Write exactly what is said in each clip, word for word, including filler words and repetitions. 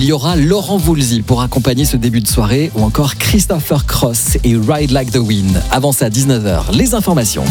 il y aura Laurent Voulzy pour accompagner ce début de soirée ou encore Christopher Cross et Ride Like the Wind. Avant ça, à dix-neuf heures, les informations.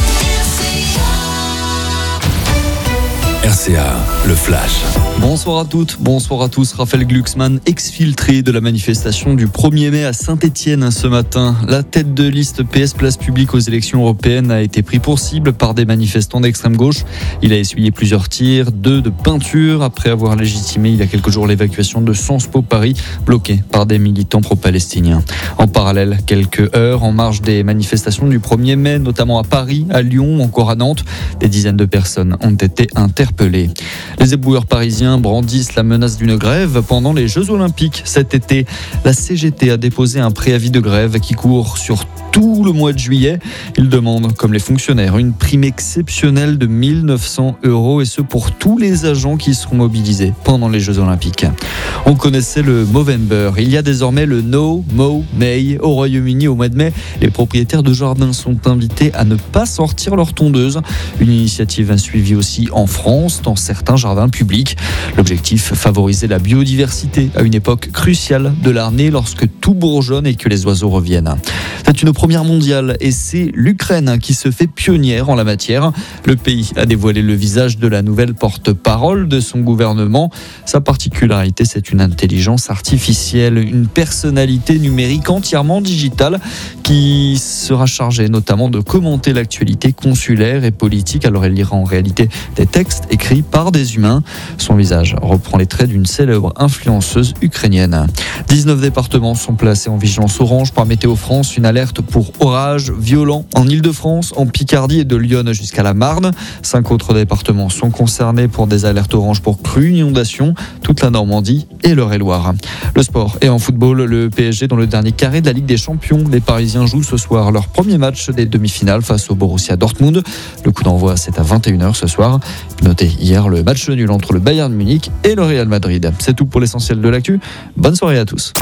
R C A, le flash. Bonsoir à toutes, bonsoir à tous. Raphaël Glucksmann, exfiltré de la manifestation du premier mai à Saint-Étienne ce matin. La tête de liste P S Place Publique aux élections européennes a été pris pour cible par des manifestants d'extrême gauche. Il a essuyé plusieurs tirs, deux de peinture, après avoir légitimé il y a quelques jours l'évacuation de Sciences Po Paris, bloquée par des militants pro-palestiniens. En parallèle, quelques heures en marge des manifestations du premier mai, notamment à Paris, à Lyon ou encore à Nantes, des dizaines de personnes ont été interpellées. Les éboueurs parisiens brandissent la menace d'une grève pendant les Jeux Olympiques cet été. La C G T a déposé un préavis de grève qui court sur tout le mois de juillet. Ils demandent, comme les fonctionnaires, une prime exceptionnelle de mille neuf cents euros et ce pour tous les agents qui seront mobilisés pendant les Jeux Olympiques. On connaissait le Movember. Il y a désormais le No Mow May au Royaume-Uni au mois de mai. Les propriétaires de jardins sont invités à ne pas sortir leur tondeuse. Une initiative suivie aussi en France dans certains jardins publics. L'objectif, favoriser la biodiversité à une époque cruciale de l'année lorsque tout bourgeonne et que les oiseaux reviennent. C'est une première mondiale et c'est l'Ukraine qui se fait pionnière en la matière. Le pays a dévoilé le visage de la nouvelle porte-parole de son gouvernement. Sa particularité, c'est une intelligence artificielle, une personnalité numérique entièrement digitale qui sera chargée notamment de commenter l'actualité consulaire et politique. Alors elle lira en réalité des textes écrits par des humains. Son visage reprend les traits d'une célèbre influenceuse ukrainienne. dix-neuf départements sont placés en vigilance orange par Météo France. Une alerte pour orages violents en Île-de-France, en Picardie et de Lyon jusqu'à la Marne. Cinq autres départements sont concernés pour des alertes oranges pour crues, inondations, toute la Normandie et l'Eure-et-Loire. Le sport et en football, le P S G dans le dernier carré de la Ligue des Champions. Les Parisiens jouent ce soir leur premier match des demi-finales face au Borussia Dortmund. Le coup d'envoi, c'est à vingt et une heures ce soir. Notez hier le match nul entre le Bayern Munich et le Real Madrid. C'est tout pour l'essentiel de l'actu. Bonne soirée à tous.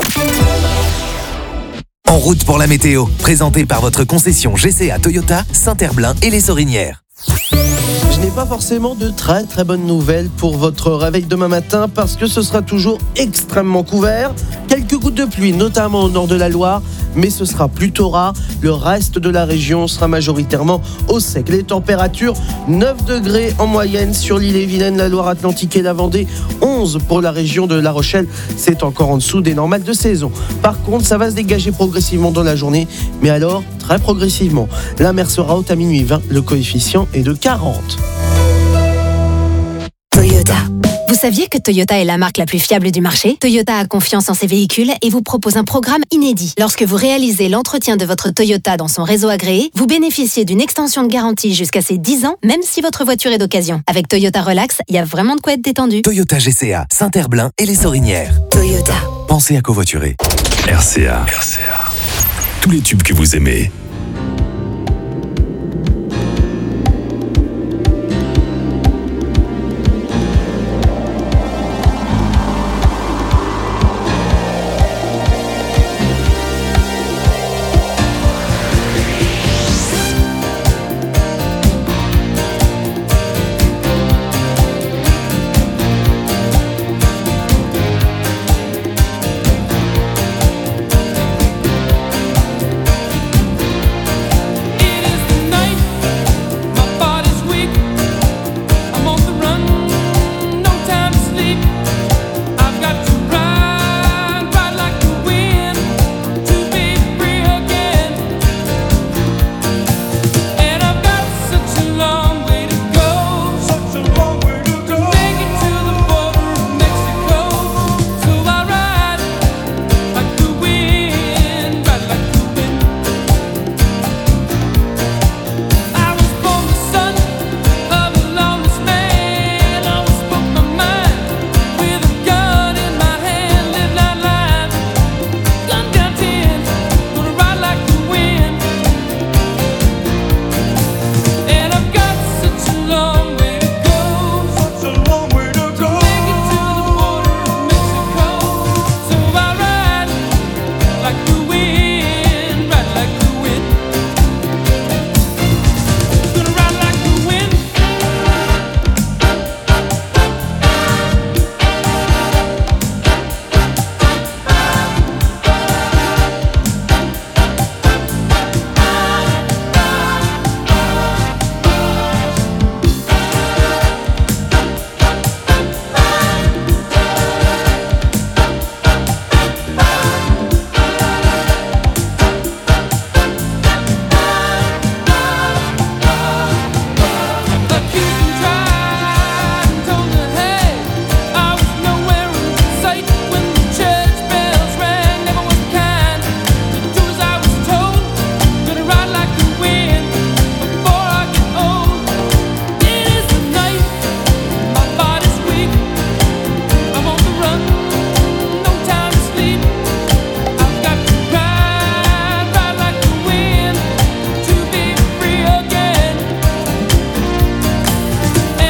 En route pour la météo, présenté par votre concession G C A Toyota, Saint-Herblain et les Sorinières. Je n'ai pas forcément de très très bonnes nouvelles pour votre réveil demain matin parce que ce sera toujours extrêmement couvert. Quelques gouttes de pluie, notamment au nord de la Loire, mais ce sera plutôt rare. Le reste de la région sera majoritairement au sec. Les températures, neuf degrés en moyenne sur l'île-et-Vilaine, la Loire-Atlantique et la Vendée, onze pour la région de La Rochelle. C'est encore en dessous des normales de saison. Par contre, ça va se dégager progressivement dans la journée, mais alors très progressivement. La mer sera haute à minuit vingt, le coefficient est de quarante. Toyota. Vous saviez que Toyota est la marque la plus fiable du marché ? Toyota a confiance en ses véhicules et vous propose un programme inédit. Lorsque vous réalisez l'entretien de votre Toyota dans son réseau agréé, vous bénéficiez d'une extension de garantie jusqu'à ses dix ans, même si votre voiture est d'occasion. Avec Toyota Relax, il y a vraiment de quoi être détendu. Toyota G C A, Saint-Herblain et les Sorinières. Toyota. Pensez à covoiturer. R C A, R C A. Tous les tubes que vous aimez. And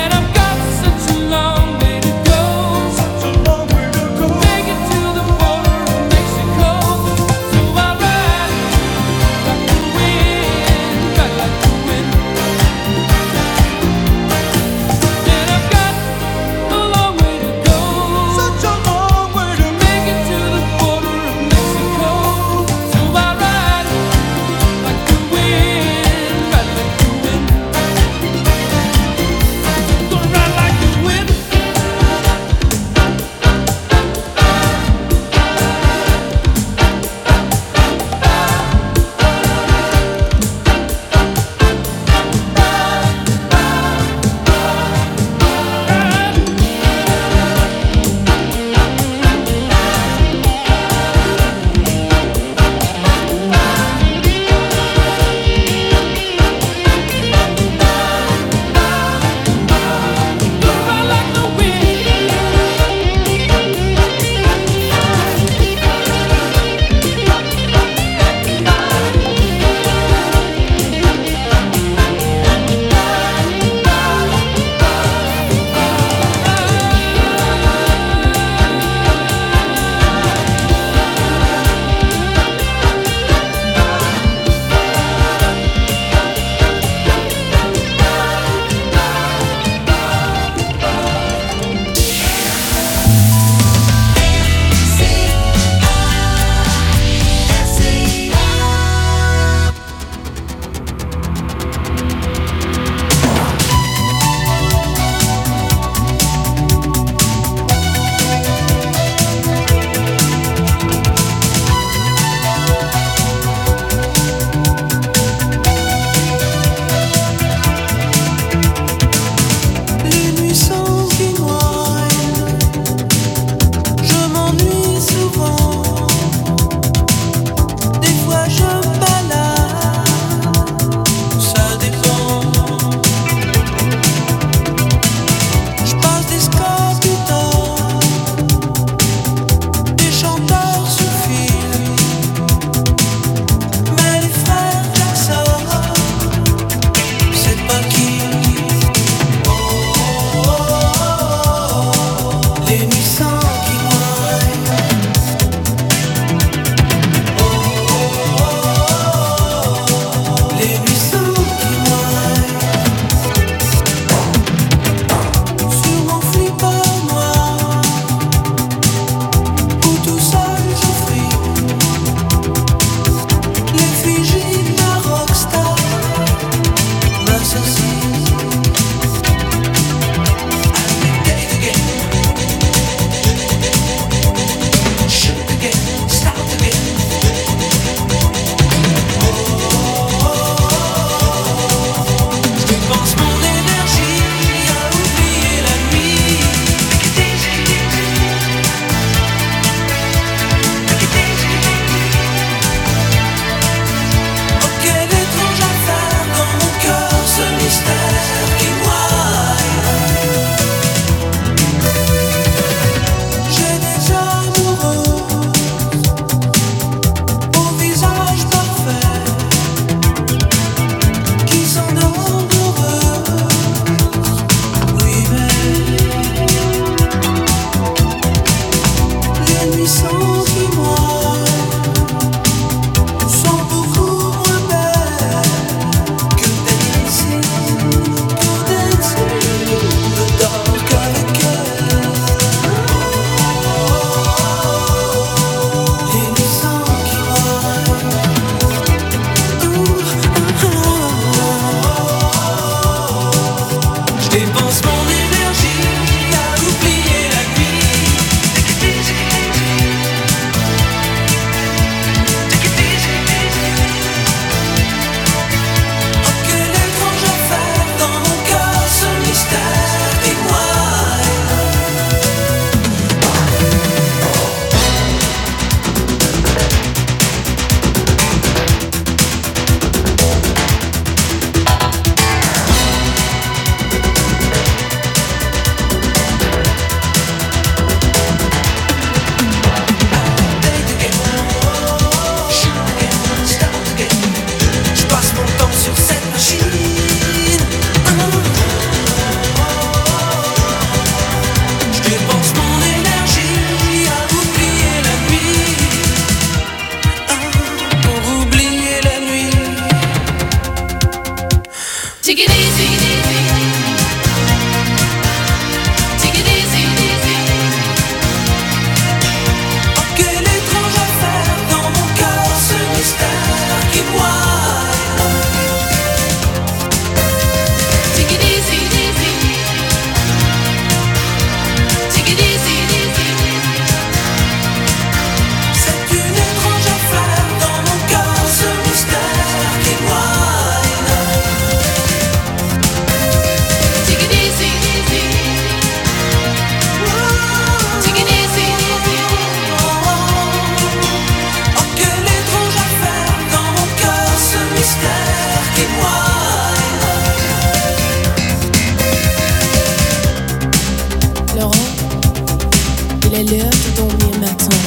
est l'heure de dormir maintenant.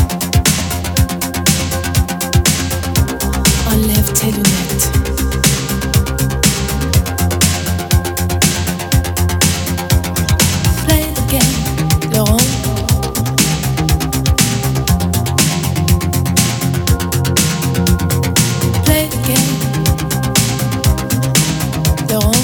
Enlève tes lunettes. Play the game, Laurent. Play the game, Laurent.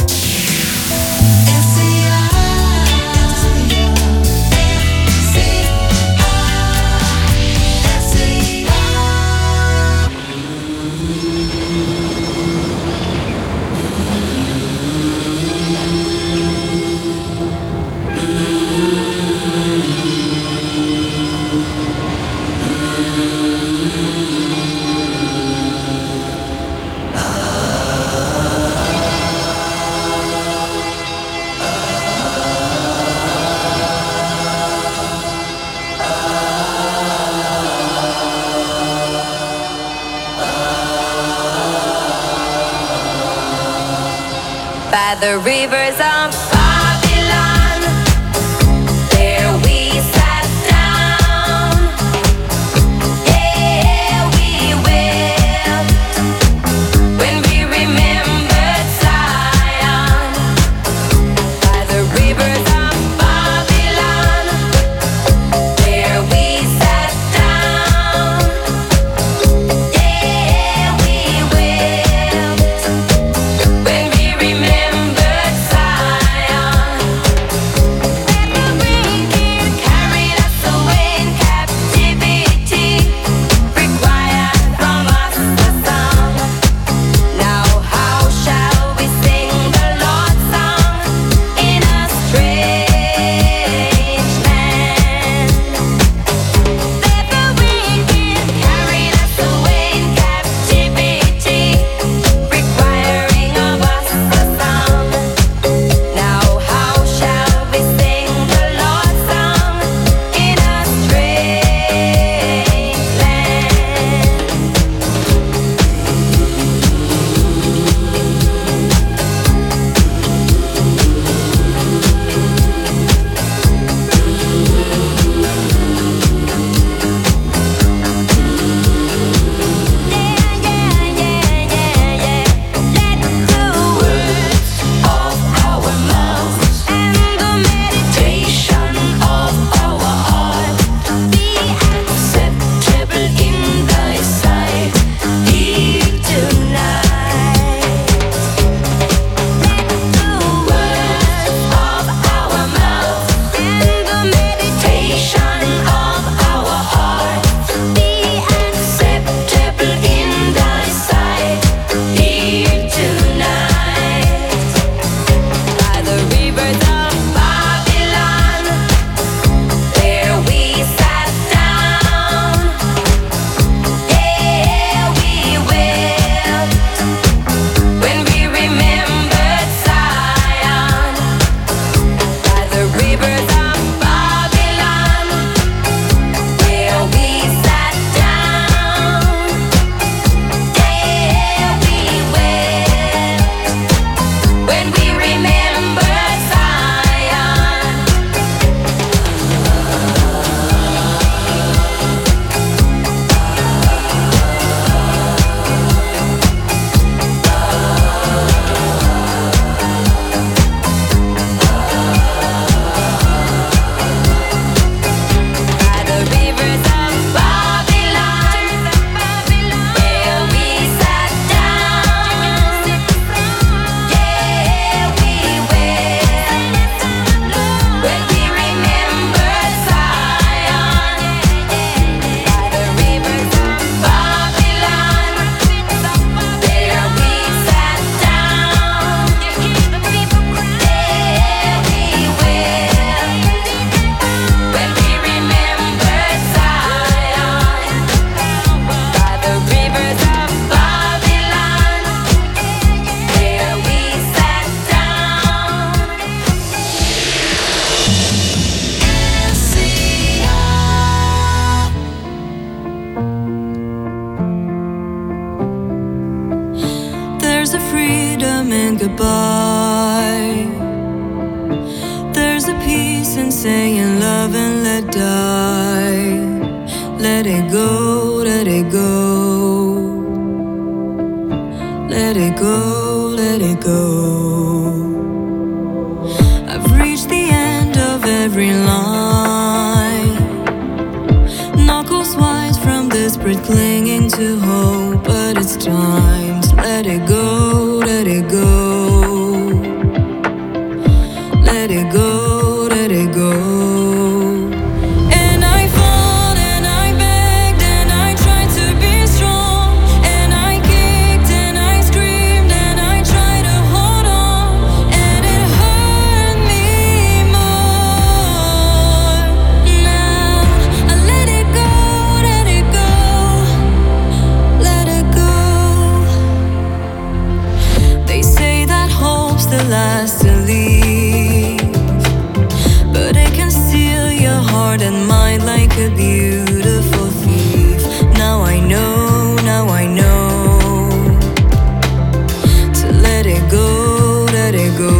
By the rivers of Babylon, there we sat down. Yeah, we wept when we remembered Zion. By the rivers of Babylon, there we sat down. Yeah, we wept when we remembered Zion. Every carried us away in captivity, required from us a song. Now how shall we sing the Lord's song in a strange land? Every carried us away in captivity, requiring of us a song. Now how shall we sing the Lord's song in a strange land? Yeah, yeah, yeah, yeah, yeah. Let the words of our mouth and the meditation of our heart be acceptable in thy sight here tonight. Let the words of our mouth and the meditation of our heart be acceptable in thy sight here tonight. By the rivers of Babylon, there we sat down. Yeah, we wept when we remembered Zion. By the rivers of Babylon, there we sat down. Yeah, we wept when we remembered Zion. By the rivers of Babylon, there we sat down. Yeah, we wept when we remembered Zion. By the rivers of Babylon, there we sat down. Yeah, we wept when we remembered Zion. By the rivers of Babylon, there we sat down. There's a freedom in goodbye. There's a peace in saying love love and let die. Let it go, let it go. Let it go, let it go. I've reached the end of every line. Knuckles white from desperate clinging to hope. But it's time to let it go, let it go. Let it go, let it go. Last to leave, but it can steal your heart and mind like a beautiful thief. Now I know, now I know to let it go, let it go.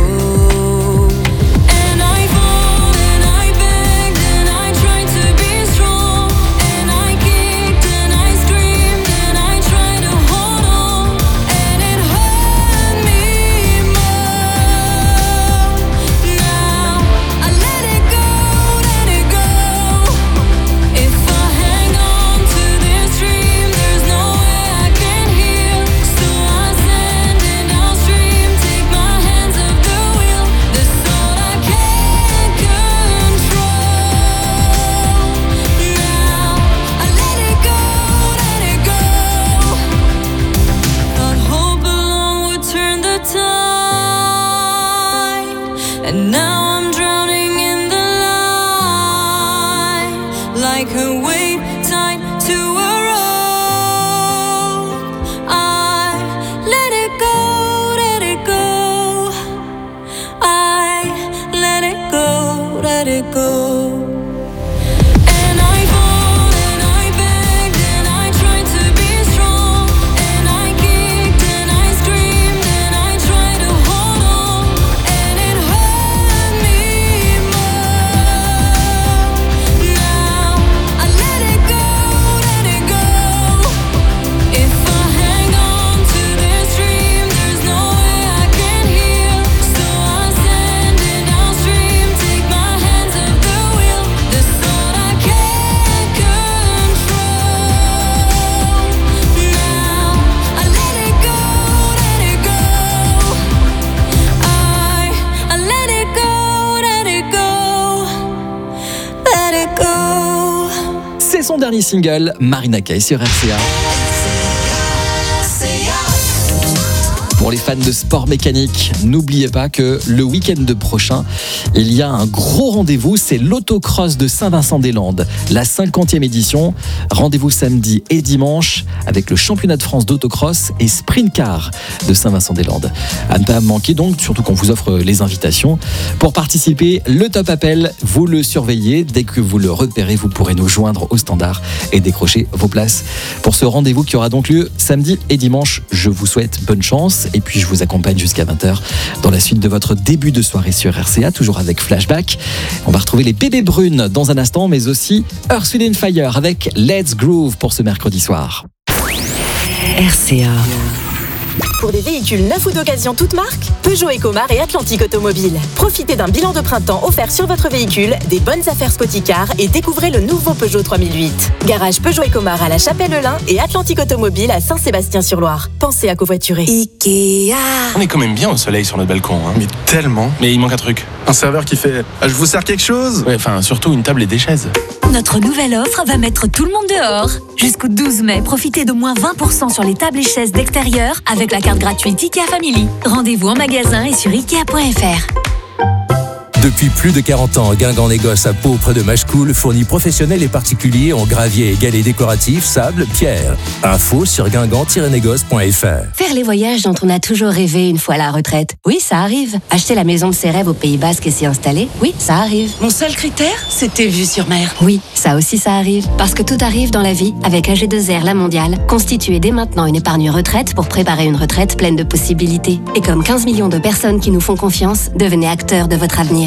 And now I'm drowning in the light, like a wave tied to a rope. I let it go, let it go. I let it go, let it go. C'est son dernier single, Marina Kaye sur R C A. Pour les fans de sport mécanique, n'oubliez pas que le week-end prochain, il y a un gros rendez-vous, c'est l'autocross de Saint-Vincent-des-Landes, la cinquantième édition. Rendez-vous samedi et dimanche avec le championnat de France d'autocross et sprint car de Saint-Vincent-des-Landes. À ne pas manquer donc, surtout qu'on vous offre les invitations. Pour participer, le top appel, vous le surveillez. Dès que vous le repérez, vous pourrez nous joindre au standard et décrocher vos places pour ce rendez-vous qui aura donc lieu samedi et dimanche. Je vous souhaite bonne chance. Et puis je vous accompagne jusqu'à vingt heures dans la suite de votre début de soirée sur R C A, toujours avec Flashback. On va retrouver les Bébés Brunes dans un instant, mais aussi Earth, Wind and Fire avec Let's Groove pour ce mercredi soir. R C A. Pour des véhicules neufs ou d'occasion toute marque, Peugeot Ecomar et Atlantique Automobile. Profitez d'un bilan de printemps offert sur votre véhicule, des bonnes affaires Spoticar et découvrez le nouveau Peugeot trois mille huit. Garage Peugeot Ecomar à la Chapelle-Lin et Atlantique Automobile à Saint-Sébastien-sur-Loire. Pensez à covoiturer. Ikea. On est quand même bien au soleil sur notre balcon. Hein. Mais tellement. Mais il manque un truc. Un serveur qui fait ah, « Je vous sers quelque chose ?» Ouais, enfin, surtout une table et des chaises. Notre nouvelle offre va mettre tout le monde dehors. Jusqu'au douze mai, profitez de moins vingt pour cent sur les tables et chaises d'extérieur avec la carte gratuite Ikea Family. Rendez-vous en magasin et sur ikea point f r. Depuis plus de quarante ans, Guingamp Négoce à Pau, près de Machecoul, fournit professionnels et particuliers en gravier et galets décoratifs, sable, pierre. Info sur guingamp tiret négoce point f r. Faire les voyages dont on a toujours rêvé une fois à la retraite. Oui, ça arrive. Acheter la maison de ses rêves au Pays Basque et s'y installer. Oui, ça arrive. Mon seul critère, c'était vue sur mer. Oui, ça aussi ça arrive. Parce que tout arrive dans la vie avec A G deux R La Mondiale. Constituez dès maintenant une épargne retraite pour préparer une retraite pleine de possibilités. Et comme quinze millions de personnes qui nous font confiance, devenez acteurs de votre avenir.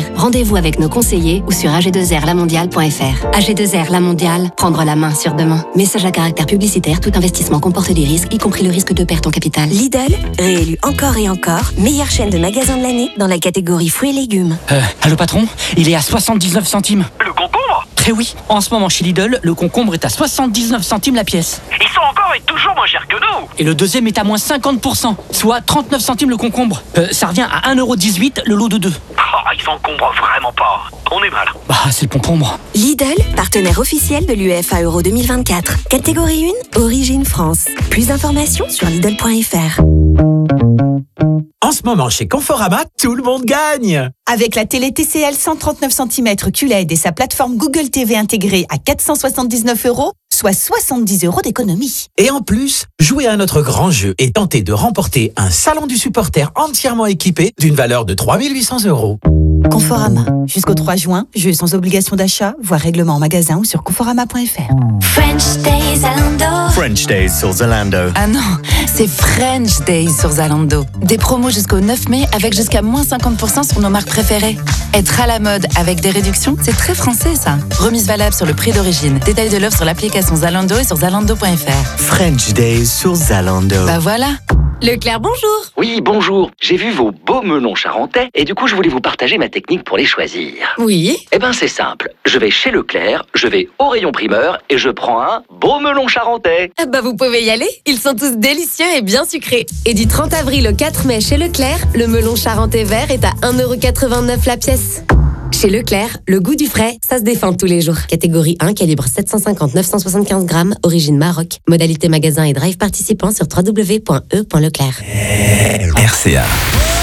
Rendez-vous avec nos conseillers ou sur a g deux r la mondiale point f r. A G deux R La Mondiale, prendre la main sur demain. Message à caractère publicitaire, tout investissement comporte des risques, y compris le risque de perte en capital. Lidl, réélu encore et encore, meilleure chaîne de magasins de l'année dans la catégorie fruits et légumes. Euh, allô patron, il est à soixante-dix-neuf centimes. Le concombre ? Eh oui, en ce moment chez Lidl, le concombre est à soixante-dix-neuf centimes la pièce. Ils sont encore et toujours moins chers que nous. Et le deuxième est à moins cinquante pour cent, soit trente-neuf centimes le concombre. Euh, ça revient à un euro dix-huit le lot de deux. Oh, ils s'encombrent vraiment pas. On est mal. Bah, c'est le concombre. Lidl, partenaire officiel de l'UEFA Euro deux mille vingt-quatre. Catégorie un, origine France. Plus d'informations sur Lidl point f r. En ce moment, chez Conforama, tout le monde gagne! Avec la télé T C L cent trente-neuf centimètres Q L E D et sa plateforme Google T V intégrée à quatre cent soixante-dix-neuf euros, soit soixante-dix euros d'économie. Et en plus, jouez à notre grand jeu et tentez de remporter un salon du supporter entièrement équipé d'une valeur de trois mille huit cents euros. Conforama. Jusqu'au trois juin, jeu sans obligation d'achat, voire règlement en magasin ou sur conforama point f r. French Days Zalando. French Days sur Zalando. Ah non, c'est French Days sur Zalando. Des promos jusqu'au neuf mai avec jusqu'à moins cinquante pour cent sur nos marques préférées. Être à la mode avec des réductions, c'est très français ça. Remise valable sur le prix d'origine. Détail de l'offre sur l'application Zalando et sur zalando point f r. French Days sur Zalando. Bah voilà. Leclerc, bonjour. Oui, bonjour. J'ai vu vos beaux melons charentais et du coup, je voulais vous partager ma technique pour les choisir. Oui. Eh ben, c'est simple. Je vais chez Leclerc, je vais au rayon primeur et je prends un beau melon charentais. Ah bah, vous pouvez y aller. Ils sont tous délicieux et bien sucrés. Et du trente avril au quatre mai chez Leclerc, le melon charentais vert est à un euro quatre-vingt-neuf la pièce. Chez Leclerc, le goût du frais, ça se défend tous les jours. Catégorie un, calibre sept cent cinquante à neuf cent soixante-quinze grammes, origine Maroc. Modalité magasin et drive participant sur w w w point e point leclerc. R C A.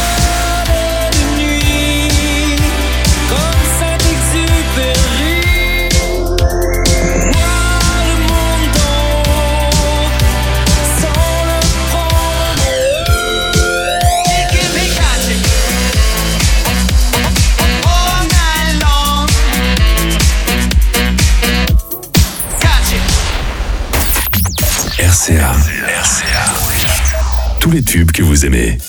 R C A. R C A. Tous les tubes que vous aimez.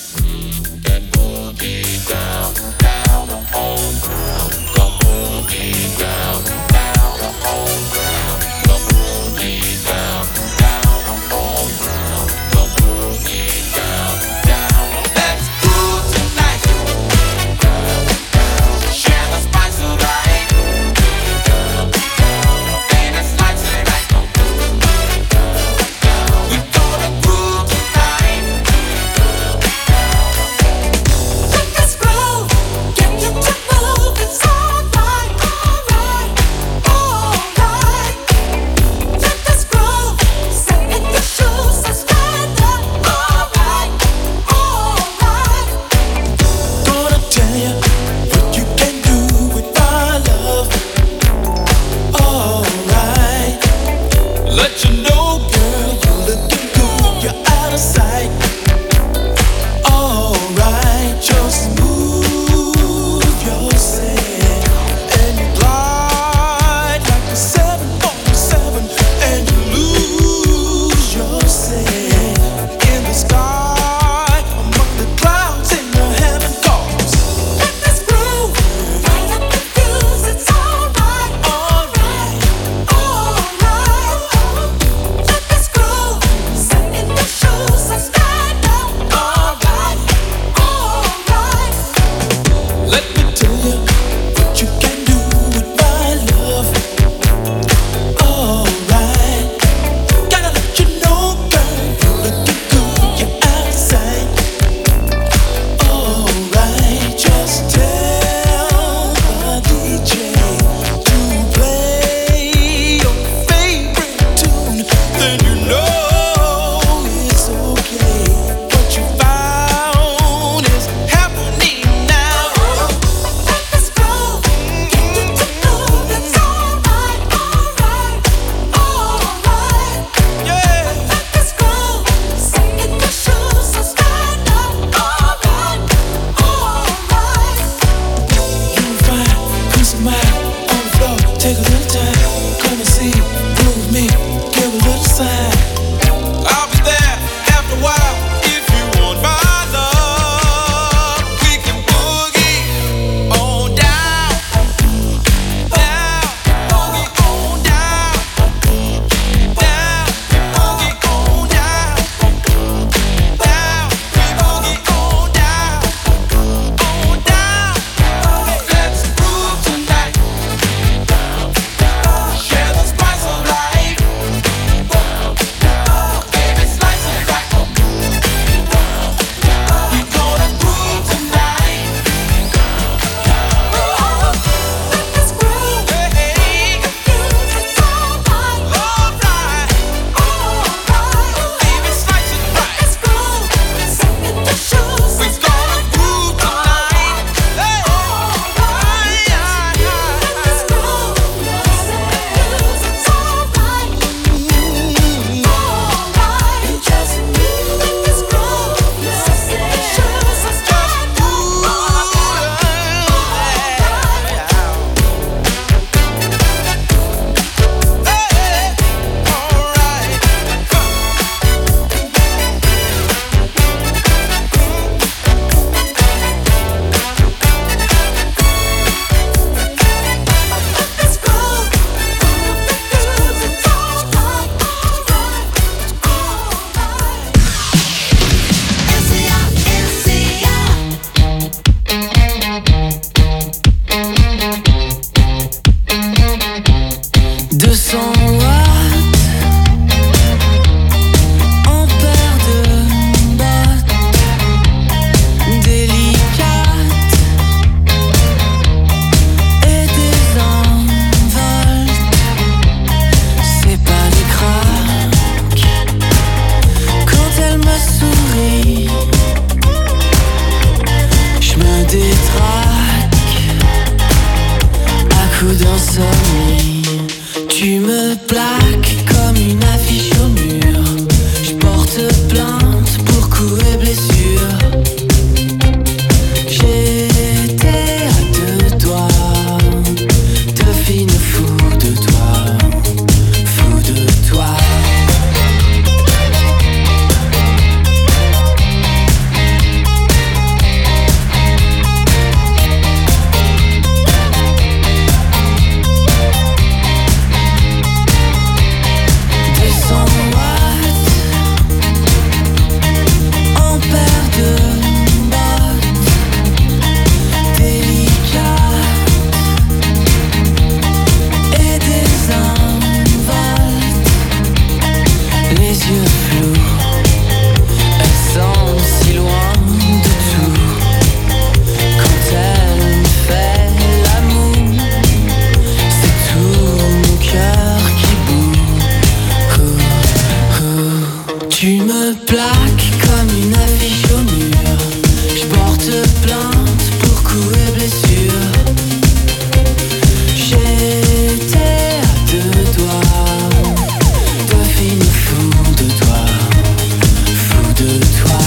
Down. coup d'insomnie. Tu me plaques comme une affiche au mur. Je porte plainte pour coups et blessures. J'étais à deux doigts de finir fou de toi, fou de toi. Tu me plaques comme une affiche au mur. Je porte plainte pour coups et blessures. J'étais à deux doigts de finir fou de toi, fou de toi.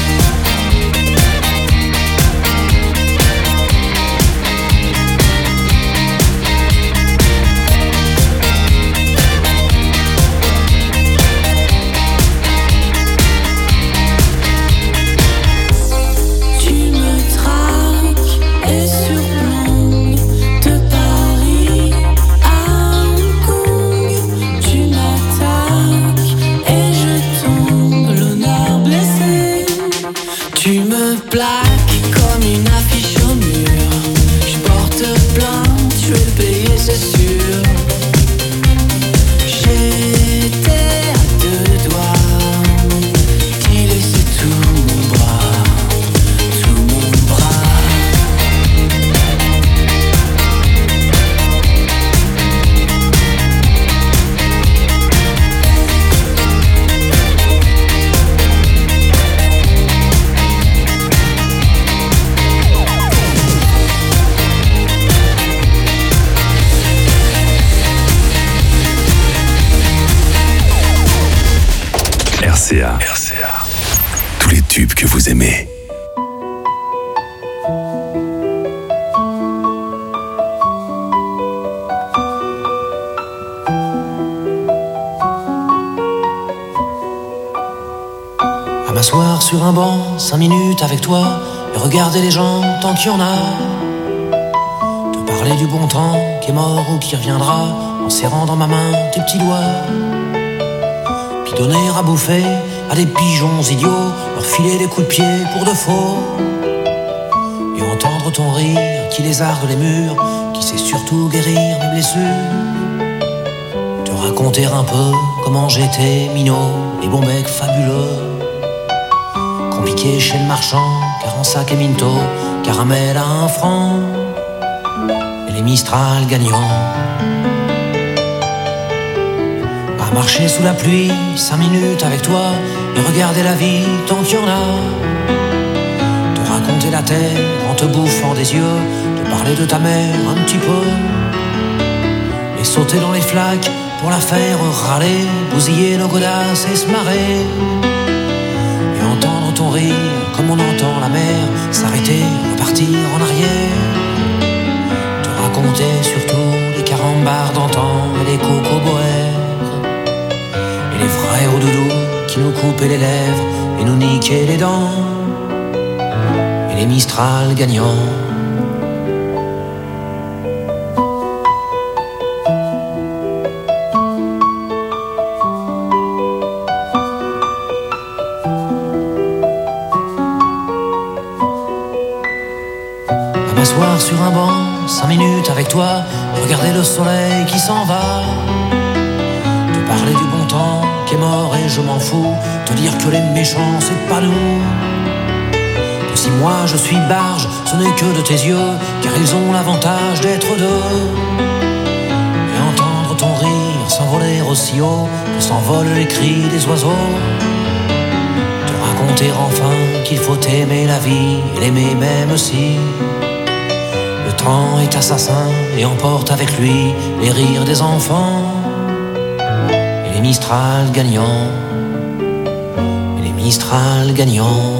Tu me plaques comme une affiche au mur. Je porte plainte, je vais le payer, c'est sûr. J'étais à deux doigts d'y laisser tout mon bras, tout mon bras. R C A. R C A. Tous les tubes que vous aimez. À m'asseoir sur un banc, cinq minutes avec toi, et regarder les gens tant qu'il y en a. Te parler du bon temps qui est mort ou qui reviendra, en serrant dans ma main tes petits doigts. Puis donner à bouffer à des pigeons idiots, leur filer des coups de pied pour de faux. Et entendre ton rire qui lézarde les murs, qui sait surtout guérir mes blessures. Te raconter un peu comment j'étais minot, les bons becs fabuleux. Compliqué chez le marchand, car en sac et minto, caramel à un franc, et les Mistral gagnants. À marcher sous la pluie, cinq minutes avec toi, et regarder la vie tant qu'il y en a. Te raconter la terre en te bouffant des yeux, te parler de ta mère un petit peu, et sauter dans les flaques pour la faire râler, bousiller nos godasses et se marrer. Et entendre ton rire comme on entend la mer s'arrêter, repartir en arrière. Te raconter surtout les carambars d'antan et les cocoboères. Et les frères au doudou qui nous coupaient les lèvres et nous niquaient les dents. Et les Mistral gagnants. À m'asseoir sur un banc, cinq minutes avec toi, regarder le soleil qui s'en va. Parler du bon temps qui est mort et je m'en fous. Te dire que les méchants c'est pas nous. Que si moi je suis barge, ce n'est que de tes yeux, car ils ont l'avantage d'être deux. Et entendre ton rire s'envoler aussi haut que s'envolent les cris des oiseaux. Te raconter enfin qu'il faut aimer la vie et l'aimer même si le temps est assassin et emporte avec lui les rires des enfants et les Mistral gagnants, et les Mistral gagnants.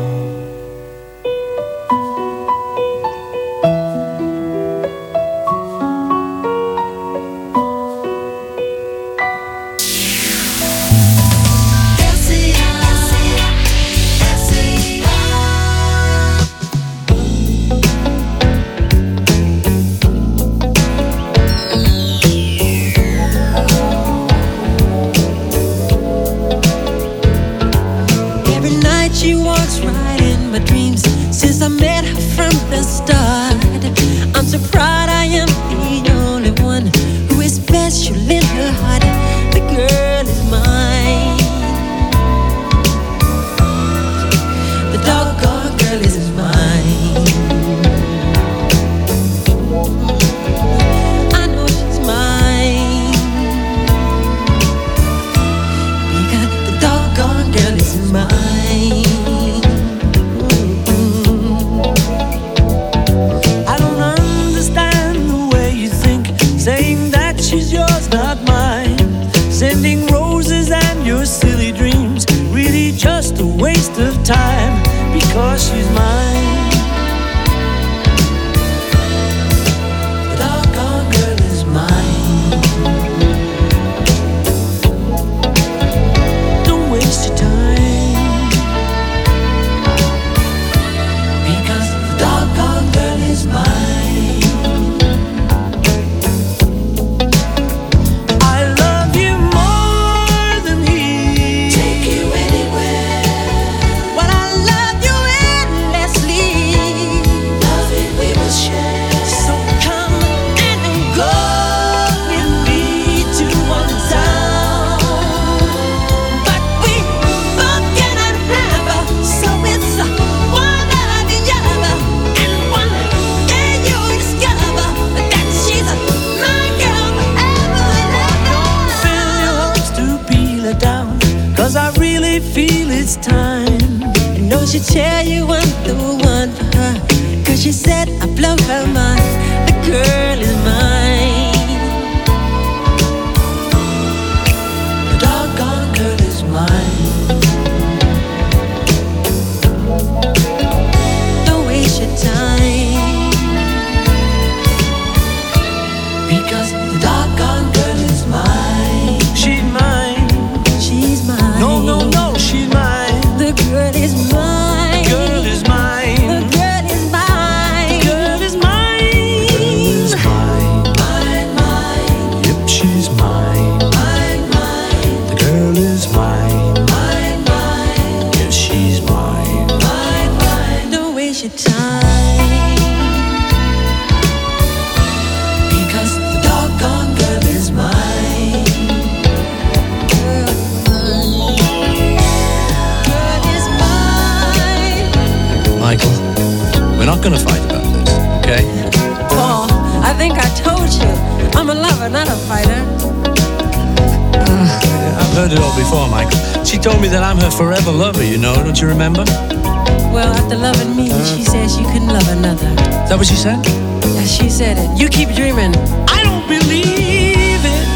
Forever lover, you know, don't you remember? Well, after loving me, she said she couldn't love another. Is that what she said? Yeah, she said it. You keep dreaming. I don't believe it.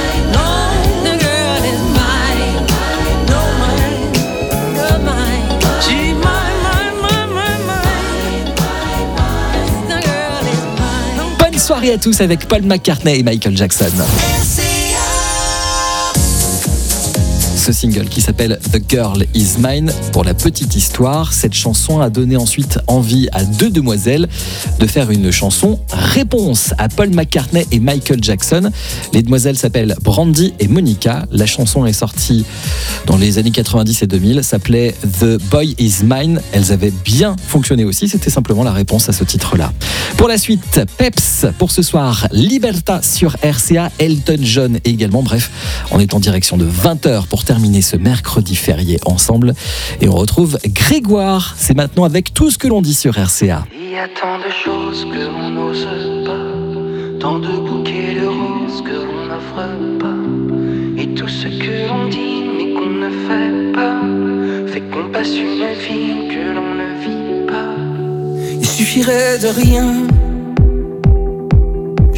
No, the girl is mine. No, mine. You're mine. She's mine, mine, mine, mine, mine. The girl is mine. Bonne soirée à tous avec Paul McCartney et Michael Jackson. Ce single qui s'appelle The Girl Is Mine. Pour la petite histoire, cette chanson a donné ensuite envie à deux demoiselles de faire une chanson réponse à Paul McCartney et Michael Jackson. Les demoiselles s'appellent Brandy et Monica. La chanson est sortie dans les années quatre-vingt-dix et deux mille, s'appelait The Boy Is Mine. Elles avaient bien fonctionné aussi, c'était simplement la réponse à ce titre-là. Pour la suite, Peps pour ce soir, Liberta sur R C A, Elton John également. Bref, on est en direction de vingt heures pour terminer ce mercredi férié ensemble. Et on retrouve Grégoire. C'est maintenant avec tout ce que l'on dit sur R C A. Il y a tant de choses que l'on n'ose pas, tant de bouquets de roses que l'on n'offre pas, et tout ce que l'on dit mais qu'on ne fait pas, fait qu'on passe une vie que l'on ne vit pas. Il suffirait de rien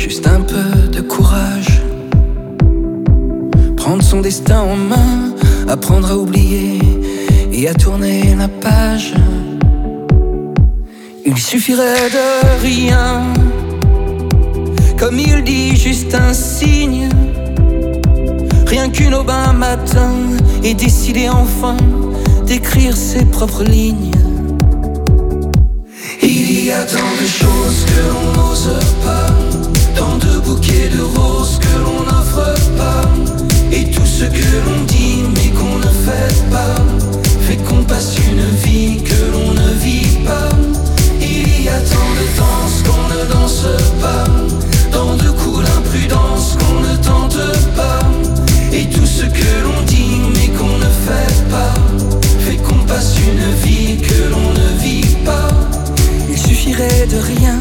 juste un peu de courage. Prendre son destin en main, apprendre à oublier et à tourner la page. Il suffirait de rien, comme il dit, juste un signe. Rien qu'une aube un matin et décider enfin d'écrire ses propres lignes. Il y a tant de choses que l'on n'ose pas, tant de bouquets de roses que l'on n'offre pas, et tout ce que l'on dit mais qu'on ne fait pas, fait qu'on passe une vie que l'on ne vit pas. Il y a tant de danses qu'on ne danse pas, tant de coups d'imprudence qu'on ne tente pas, et tout ce que l'on dit mais qu'on ne fait pas, fait qu'on passe une vie que l'on ne vit pas. Il suffirait de rien,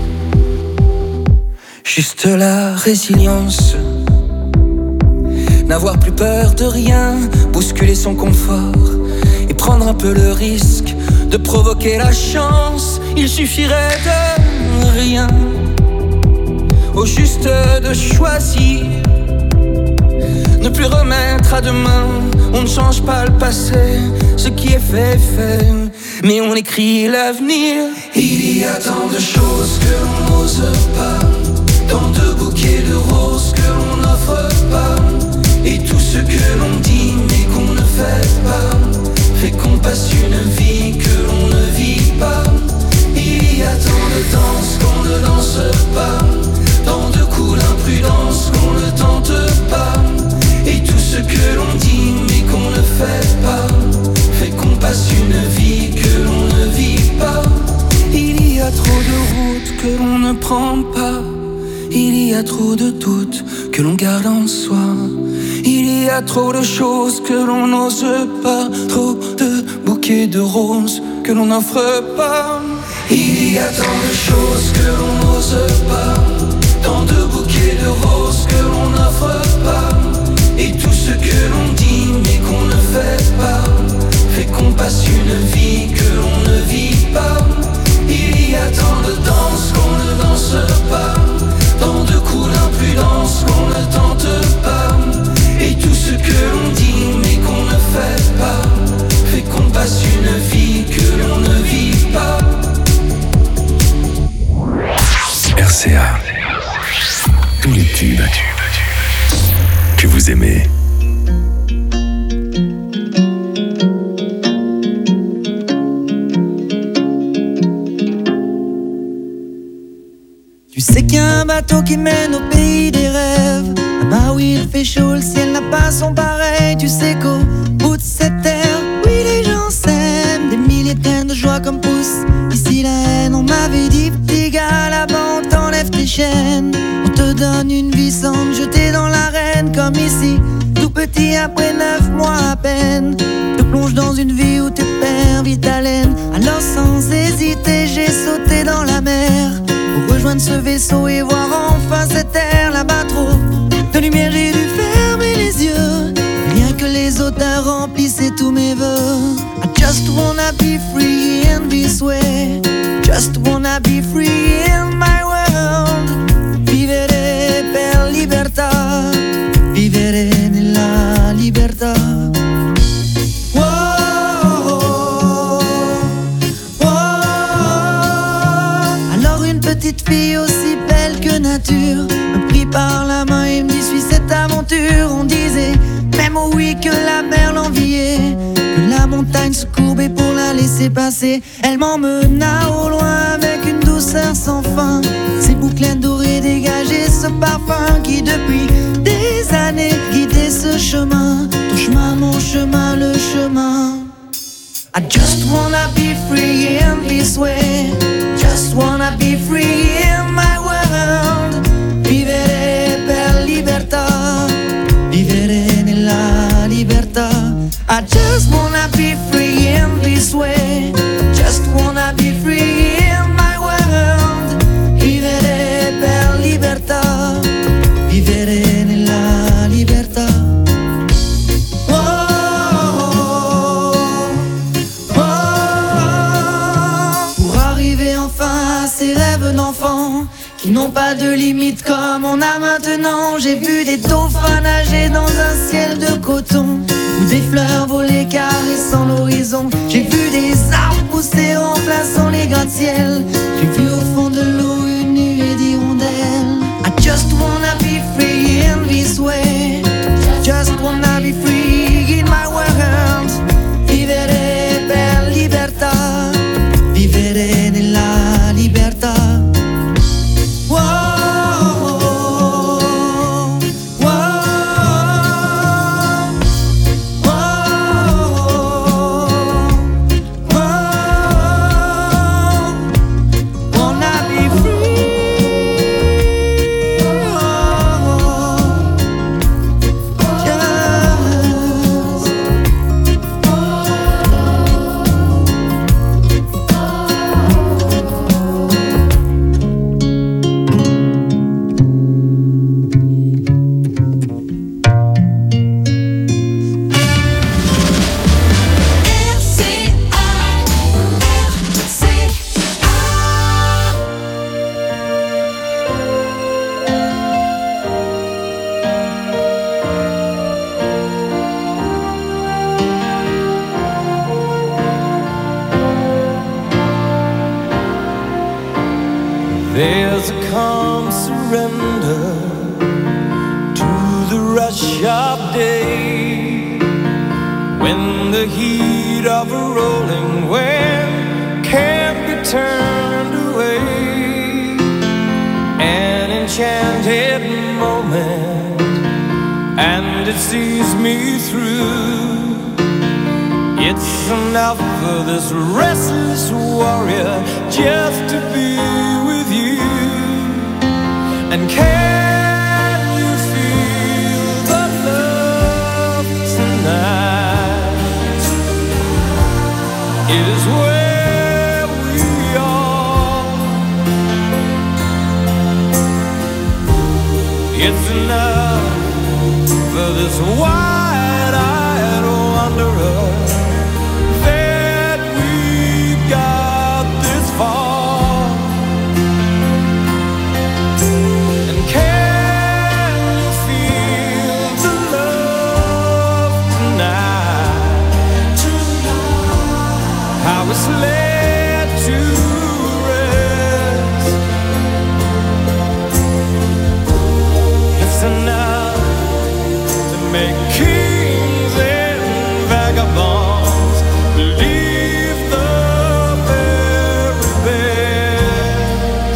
juste la résilience. N'avoir plus peur de rien, bousculer son confort et prendre un peu le risque de provoquer la chance. Il suffirait de rien, au juste de choisir. Ne plus remettre à demain, on ne change pas le passé, ce qui est fait, fait, mais on écrit l'avenir. Il y a tant de choses que l'on n'ose pas, tant de bouquets de roses que l'on n'offre pas, et tout ce que l'on dit mais qu'on ne fait pas, fait qu'on passe une vie que l'on ne vit pas. Il y a tant de danses qu'on ne danse pas, tant de coups d'imprudence qu'on ne tente pas, et tout ce que l'on dit mais qu'on ne fait pas, fait qu'on passe une vie que l'on ne vit pas. Il y a trop de routes que l'on ne prend pas, il y a trop de doutes que l'on garde en soi, il y a trop de choses que l'on n'ose pas, trop de bouquets de roses que l'on n'offre pas. Il y a tant de choses que l'on n'ose pas, tant de bouquets de roses que l'on n'offre pas, et tout ce que l'on dit mais qu'on ne fait pas, fait qu'on passe une vie que l'on ne vit pas. Il y a tant de danses qu'on ne danse pas, tant de coups d'imprudence qu'on ne tente pas, et tout ce que l'on dit mais qu'on ne fait pas, fait qu'on passe une vie que l'on ne vit pas. R C A, tous les tubes que vous aimez. Tu sais qu'il y a un bateau qui mène au pays des rêves, là-bas où il fait chaud, le ciel n'a pas son pareil. Tu sais qu'au bout de cette terre, oui les gens s'aiment, des milliers de graines de joie comme poussent ici la haine. On m'avait dit petit gars, là-bas on t'enlève tes chaînes, on te donne une vie sans te jeter dans l'arène. Comme ici, tout petit après neuf mois à peine, te plonge dans une vie où tu perds vite haleine. Alors sans hésiter j'ai sauté dans la mer pour rejoindre ce vaisseau et voir enfin cette terre. Là-bas trop de lumière, j'ai dû fermer les yeux, rien que les odeurs remplissaient tous mes vœux. I just wanna be free in this way, just wanna be free in my world. Vivere per libertà, vivere nella libertà. Petite fille aussi belle que nature me prit par la main et me dit suis cette aventure. On disait même oh oui que la mer l'enviait, que la montagne se courbait pour la laisser passer. Elle m'emmena au loin avec une douceur sans fin, ses bouclettes dorées dégageaient ce parfum qui depuis des années guidait ce chemin. Ton chemin, mon chemin, le chemin. I just wanna be free in this way, just wanna be free in my world. Vivere per libertà, vivere nella libertà. I just wanna be free in this way, just wanna be free in my world. Vivere per libertà, vivere nella libertà. limite comme on a maintenant. J'ai vu des dauphins nager dans un ciel de coton, ou des fleurs voler caressant l'horizon. J'ai vu des arbres pousser remplaçant les gratte-ciel. J'ai vu au fond de l'eau une nuée d'hirondelles. I just wanna be free in this way. Just wanna be free in my world. Vivere per libertà. Vivere nella libertà. There's a calm surrender to the rush of day, when the heat of a rolling wave can't be turned away. An enchanted moment, and it sees me through. It's enough for this restless warrior just to be with you. And can you feel the love tonight? It is where we are. It's enough for this wide-eyed wanderer. Led to rest. It's enough to make kings and vagabonds believe the very best.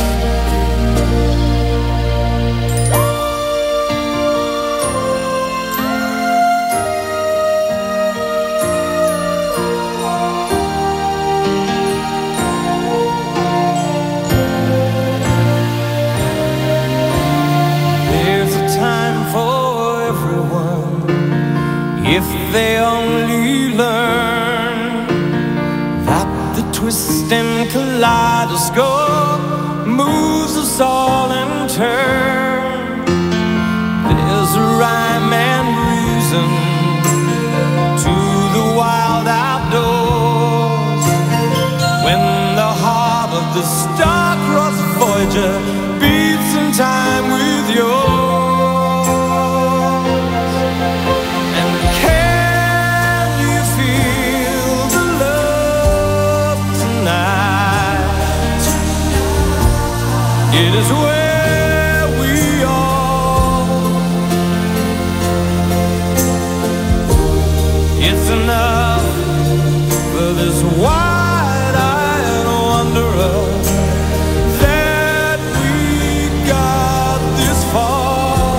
If they only learn that the twisting kaleidoscope moves us all in turn. There's a rhyme and reason to the wild outdoors, when the heart of the star-crossed Voyager beats in time with yours. It is where we are. It's enough for this wide-eyed wanderer that we got this far.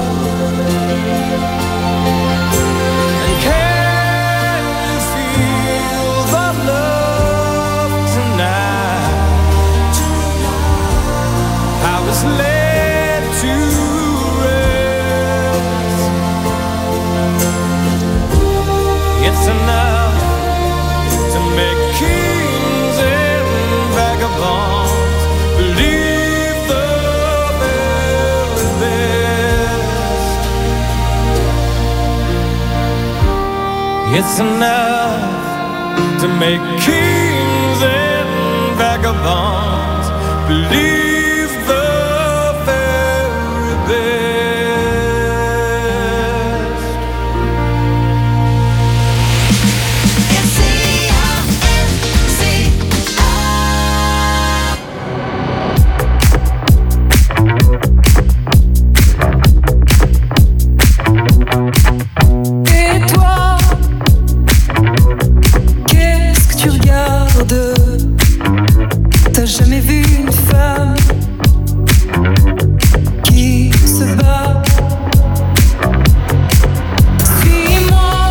And can you feel the love tonight? I was led to rest. It's enough to make kings and vagabonds believe the very best. It's enough to make kings and vagabonds believe the very Et toi, qu'est-ce que tu regardes? T'as jamais vu une femme qui se bat? Suis-moi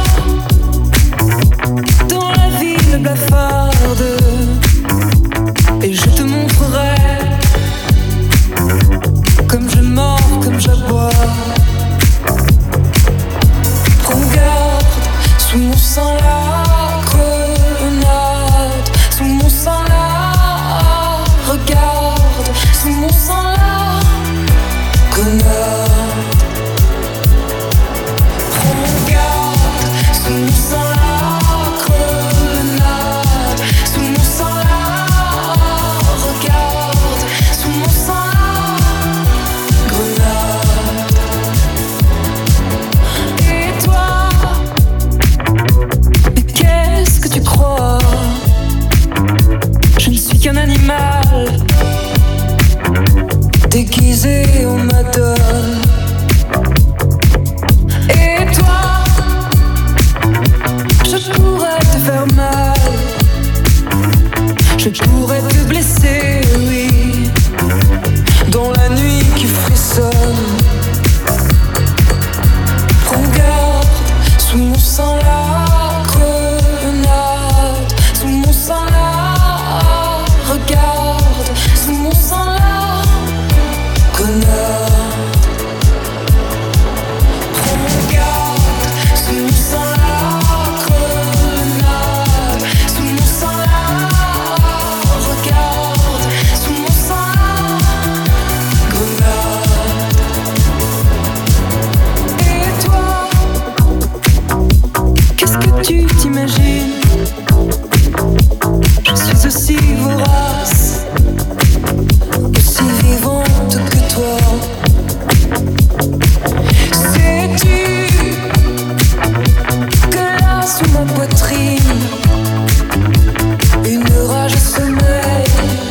dans la ville blafarde et je te montrerai comme je mords, comme j'aboie. Regarde, sous mon sang la grenade, sous mon sang la, regarde, sous mon sang la grenade. Regarde, sous mon sang la grenade, sous mon sang la, regarde, sous mon sang la grenade. Et toi, mais qu'est-ce que tu crois? Je ne suis qu'un animal déguisé en madone. Et toi, je pourrais te faire mal, je pourrais te blesser, oui, dans la nuit qui frissonne. Regarde, sous mon sang la grenade, sous mon sang la, regarde, sous mon sang la grenade. Regarde, sous mon sang la grenade, sous mon sang la, regarde, sous mon sang la grenade. Et toi, qu'est-ce que tu t'imagines? Je suis aussi vorace, aussi vivante que toi. Sais-tu que là sous ma poitrine, une rage sommeille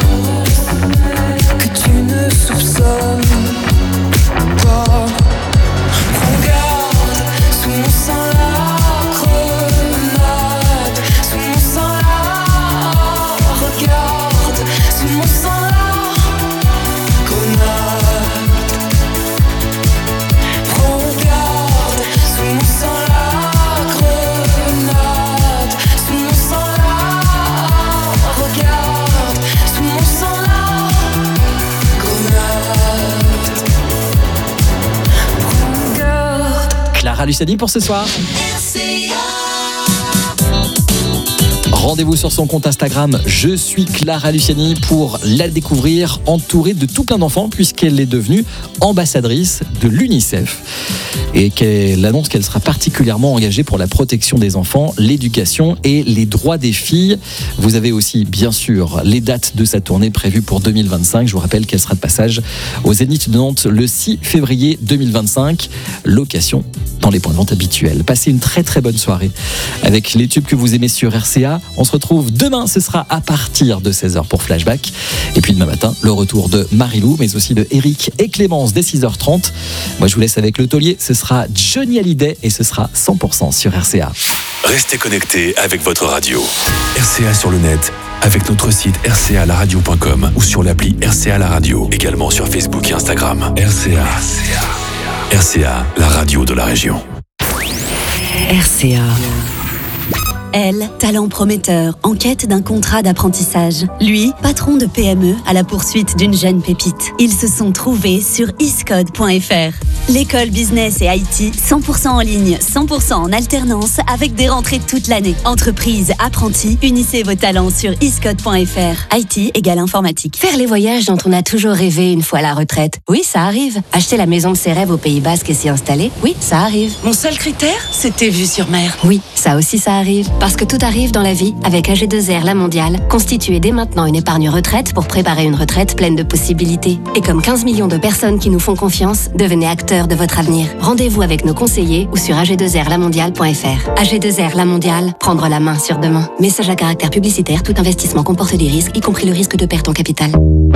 que tu ne soupçonnes pas? Regarde, sous mon sang la grenade, sous mon sang la, regarde, sous mon sang la grenade. Regarde, sous mon sang la grenade, sous mon sang la, regarde, sous mon sang la grenade. Regarde. Clara Luciani pour ce soir. Rendez-vous sur son compte Instagram, je suis Clara Luciani, pour la découvrir entourée de tout plein d'enfants, puisqu'elle est devenue ambassadrice de l'UNICEF. Et qu'elle annonce qu'elle sera particulièrement engagée pour la protection des enfants, l'éducation et les droits des filles. Vous avez aussi, bien sûr, les dates de sa tournée prévues pour deux mille vingt-cinq. Je vous rappelle qu'elle sera de passage au Zénith de Nantes le six février deux mille vingt-cinq. Location dans les points de vente habituels. Passez une très très bonne soirée avec les tubes que vous aimez sur R C A. On se retrouve demain, ce sera à partir de seize heures pour Flashback. Et puis demain matin, le retour de Marilou, mais aussi de Eric et Clémence dès six heures trente. Moi, je vous laisse avec le taulier. Ce sera Johnny Hallyday et ce sera cent pour cent sur R C A. Restez connectés avec votre radio. R C A sur le net, avec notre site r c a la radio point com ou sur l'appli R C A La Radio. Également sur Facebook et Instagram. R C A. R C A, la radio de la région. R C A. Elle, talent prometteur, en quête d'un contrat d'apprentissage. Lui, patron de P M E à la poursuite d'une jeune pépite. Ils se sont trouvés sur iscode point f r. L'école business et I T, cent pour cent en ligne, cent pour cent en alternance, avec des rentrées toute l'année. Entreprises, apprentis, unissez vos talents sur iscode point f r. I T égale informatique. Faire les voyages dont on a toujours rêvé une fois à la retraite. Oui, ça arrive. Acheter la maison de ses rêves au Pays Basque et s'y installer. Oui, ça arrive. Mon seul critère, c'était vue sur mer. Oui, ça aussi ça arrive. Parce que tout arrive dans la vie. Avec A G deux R La Mondiale, constituez dès maintenant une épargne retraite pour préparer une retraite pleine de possibilités. Et comme quinze millions de personnes qui nous font confiance, devenez acteurs de votre avenir. Rendez-vous avec nos conseillers ou sur a g deux r la mondiale point f r. A G deux R La Mondiale, prendre la main sur demain. Message à caractère publicitaire, tout investissement comporte des risques, y compris le risque de perte en capital.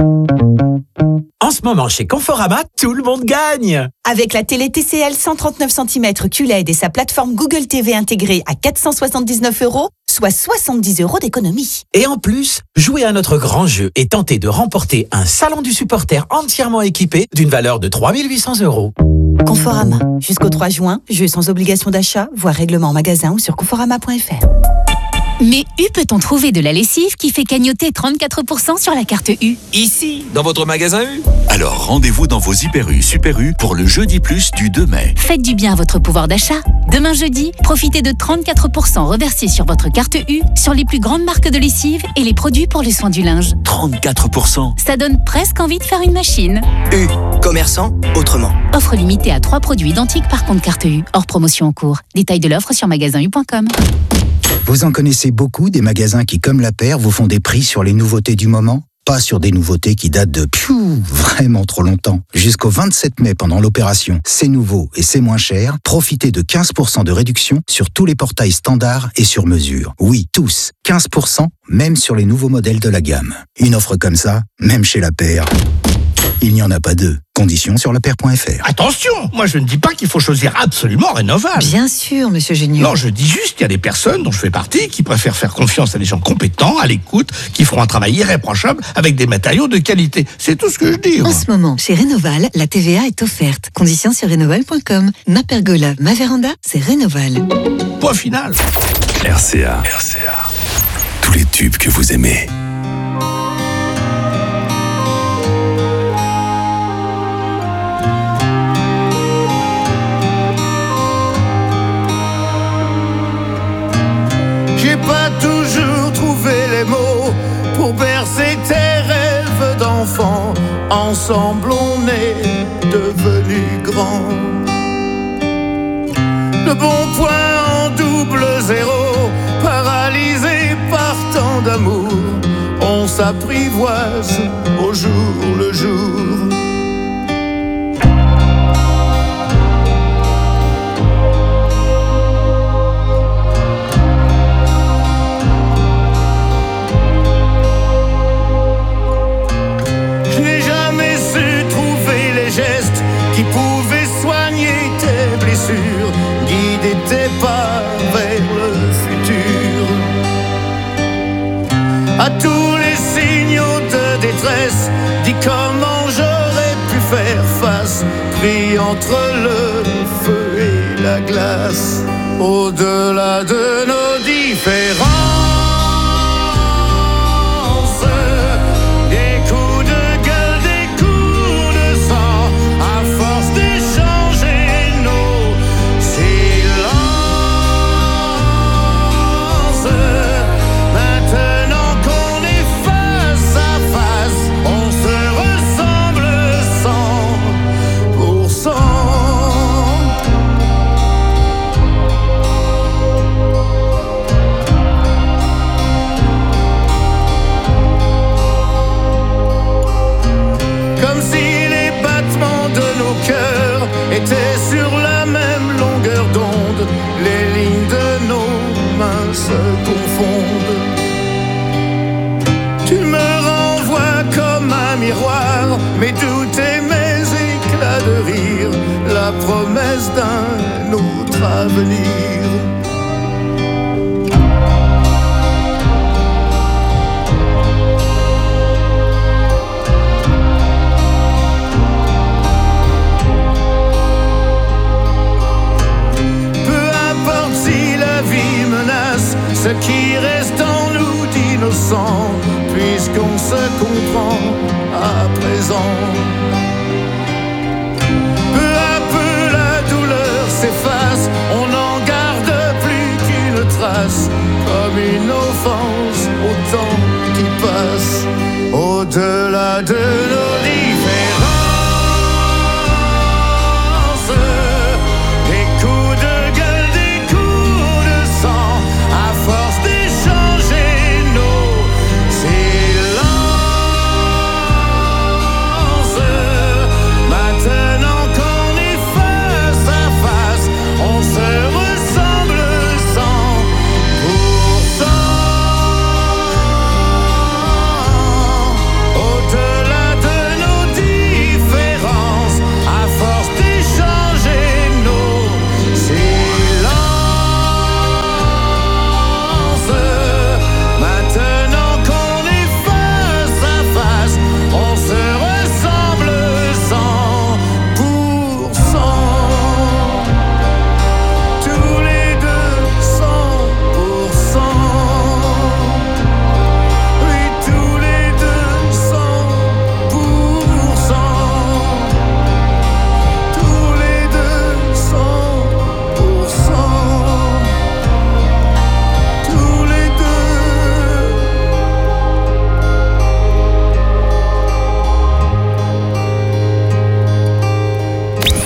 En ce moment, chez Conforama, tout le monde gagne. Avec la télé T C L cent trente-neuf centimètres Q L E D et sa plateforme Google T V intégrée à quatre cent soixante-dix-neuf euros, soit soixante-dix euros d'économie. Et en plus, jouez à notre grand jeu et tentez de remporter un salon du supporter entièrement équipé d'une valeur de trois mille huit cents euros. Conforama. Jusqu'au trois juin, jeu sans obligation d'achat, voire règlement en magasin ou sur conforama point f r. Mais U peut-on trouver de la lessive qui fait cagnotter trente-quatre pour cent sur la carte U? Ici, dans votre magasin U. Alors rendez-vous dans vos Hyper U, Super U pour le Jeudi Plus du deux mai. Faites du bien à votre pouvoir d'achat. Demain jeudi, profitez de trente-quatre pour cent reversés sur votre carte U sur les plus grandes marques de lessive et les produits pour le soin du linge. trente-quatre pour cent. Ça donne presque envie de faire une machine. U, commerçant autrement. Offre limitée à trois produits identiques par compte carte U. Hors promotion en cours. Détail de l'offre sur magasin u point com. Vous en connaissez beaucoup des magasins qui, comme la paire, vous font des prix sur les nouveautés du moment? Pas sur des nouveautés qui datent de piou, vraiment trop longtemps. Jusqu'au vingt-sept mai, pendant l'opération C'est nouveau et c'est moins cher, profitez de quinze pour cent de réduction sur tous les portails standards et sur mesure. Oui, tous, quinze pour cent, même sur les nouveaux modèles de la gamme. Une offre comme ça, même chez la paire, il n'y en a pas deux. Conditions sur la paire point f r. Attention, moi je ne dis pas qu'il faut choisir absolument Rénovable. Bien sûr, monsieur Génieux. Non, je dis juste qu'il y a des personnes dont je fais partie qui préfèrent faire confiance à des gens compétents, à l'écoute, qui feront un travail irréprochable avec des matériaux de qualité. C'est tout ce que je dis. En moi. ce moment, chez Rénoval, la T V A est offerte. Conditions sur rénoval point com. Ma pergola, ma véranda, c'est Rénoval. Point final. R C A. R C A. Tous les tubes que vous aimez. J'ai pas toujours trouvé les mots pour bercer tes rêves d'enfant. Ensemble on est devenus grands. Le bon point en double zéro, paralysé par tant d'amour, on s'apprivoise au jour le jour. Qui pouvait soigner tes blessures, guider tes pas vers le futur. À tous les signaux de détresse, dis comment j'aurais pu faire face, pris entre le feu et la glace, au-delà de nos différences. Se confondent. Tu me renvoies comme un miroir mes doutes et mes éclats de rire, la promesse d'un autre avenir.